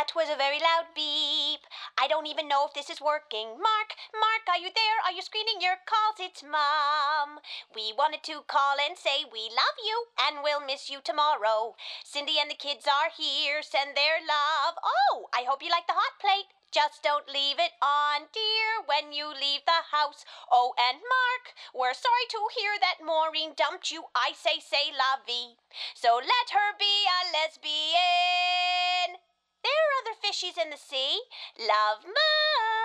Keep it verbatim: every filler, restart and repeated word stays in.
That was a very loud beep. I don't even know if this is working. Mark, Mark, are you there? Are you screening your calls? It's Mom. We wanted to call and say we love you and we'll miss you tomorrow. Cindy and the kids are here. Send their love. Oh, I hope you like the hot plate. Just don't leave it on, dear, when you leave the house. Oh, and Mark, we're sorry to hear that Maureen dumped you. I say, say la vie. So let her be a lesbian. There are other fishies in the sea. Love, Mom.